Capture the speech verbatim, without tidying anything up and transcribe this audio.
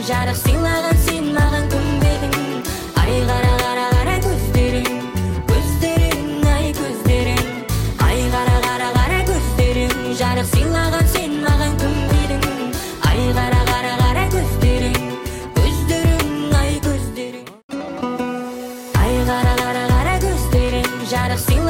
жарық сыйлаған сен маған күнбедің. Ай қара қара қара көздерің, көздерің, ай көздерің. Ай қара қара қара көздерің, жарық сыйлаған сен маған күнбедің. Ай қара қара қара көздерің, көздерің, ай көздерің. Ай қара қара қара көздерің, жарық сыйлаған